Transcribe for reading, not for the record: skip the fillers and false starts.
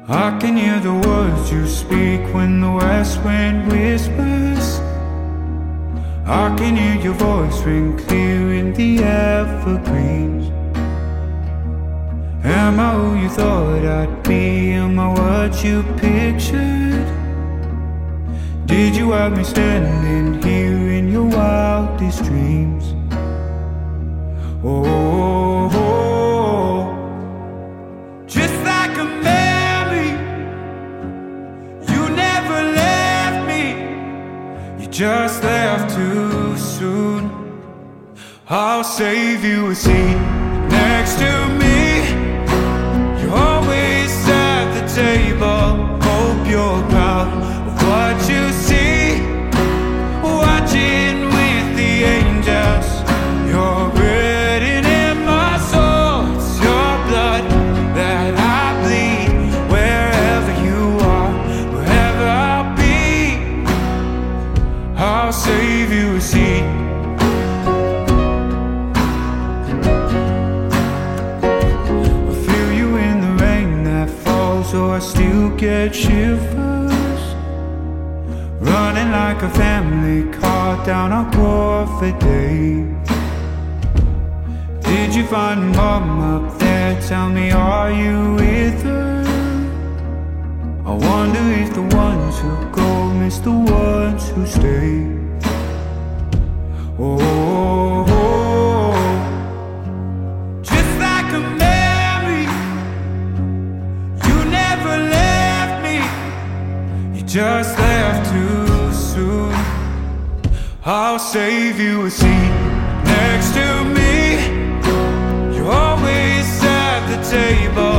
I can hear the words you speak when the west wind whispers. I can hear your voice ring clear in the evergreens. Am I who you thought I'd be? Am I what you pictured? Did you have me standing here in your wildest dreams? Oh, just like a memory, you never left me. You just left too soon. I'll save you a seat next to me. You're always at the table. Hope you're proud of what you see. Watching with the angels. You're written in my soul. It's your blood that I bleed. Wherever you are, wherever I'll be, I'll save you a seat. So I still get shivers, running like a family car down our Crawford Day. Did you find mom up there? Tell me, are you with her? I wonder if the ones who go miss the ones who stay. Oh, just like a memory, you never left me. You just left too soon. I'll save you a seat next to me. You're always at the table.